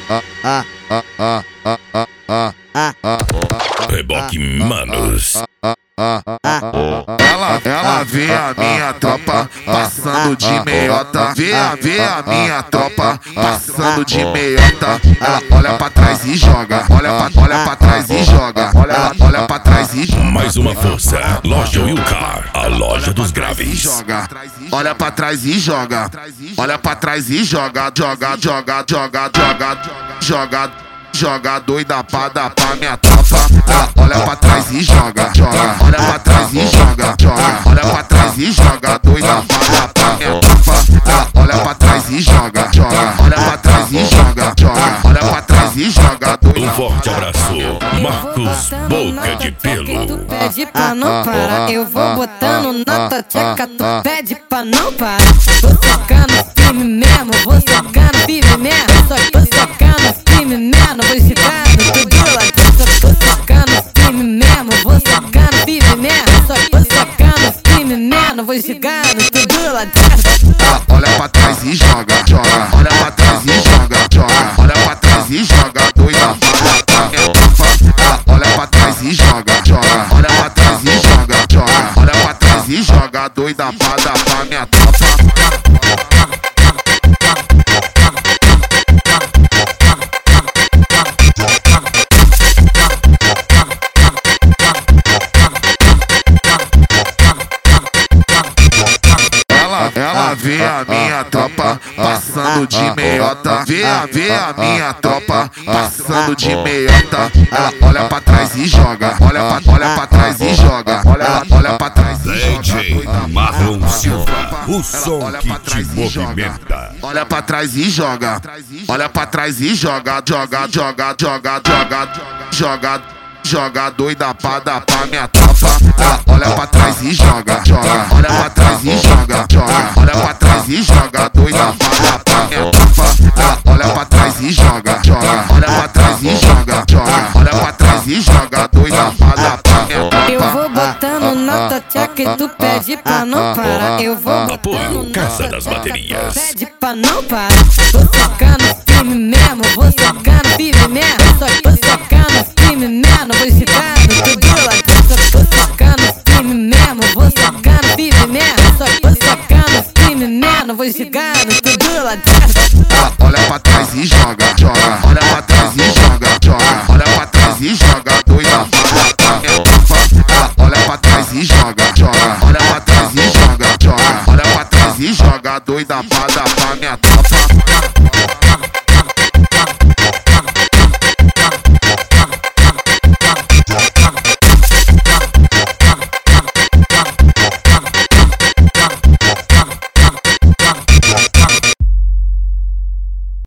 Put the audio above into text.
Reboque Manos. Ela vê a minha tropa passando de meiota. Vê a minha tropa passando de meiota. Ela olha pra trás e joga. Olha pra trás e joga. Olha pra trás e joga. Mais uma força. Loja Wilcar, a loja dos graves. Joga. Olha pra trás e joga. Olha pra trás e joga. Joga doida pra dar pra minha tropa. Ela olha pra trás e joga. Olha pra trás e joga. Olha pra trás e joga. Doida pra dar pra minha tropa. Ela olha pra trás e joga. Olha pra trás e joga. Olha pra trás e joga. Um forte abraço, Marcos Boca de Pelo. Tu pede pra não parar, eu vou botando na tua tcheca. Tu pede pra não parar. Tô socando firme mesmo, vou socando firme mesmo. Tô socando firme mesmo, vou chegando tudo lá dentro. Tô socando firme mesmo, vou socando firme mesmo. Tô socando firme mesmo, vou chegando tudo lá dentro. Ela olha pra trás e joga. Olha pra trás e joga. Olha pra trás e joga. Doida pra dar minha tropa. Ela olha pra trás e joga. Olha pra trás e joga. Olha pra trás e joga. Doida pra dar pra minha tropa. Ela vê a minha tropa passando de meiota. Vê a minha tropa passando de meiota. Ela olha pra trás e joga. Olha pra trás e joga. Olha pra trás e joga. DJ Marlon Silva, o som que te movimenta. Olha pra trás e joga. Olha pra trás e joga. Joga doida pra dar pra minha tropa. Ela olha pra trás e joga. Olha pra trás e joga. Olha pra trás e joga. Doida pra dar pra minha tropa. Ela olha pra trás e joga. Olha pra trás e joga. Olha pra trás e joga. Doida pra dar pra minha tropa. Eu vou botando na tua tcheca e tu pede pra não parar. Eu vou Apoio Casa das Baterias. pede pra não parar. Tô socando firme mesmo, vou socando firme mesmo. Tô socando firme mesmo, vou chegando tudo lá dentro. Tô socando firme mesmo, vou socando firme mesmo. Tô socando firme mesmo, vou chegando tudo lá dentro. Ela olha pra trás e joga. Olha pra trás e joga. Olha pra trás e joga. Doida pra dar pra minha tropa. Ela olha pra trás e joga. Olha pra trás e joga. Olha pra trás e joga. Doida pra dar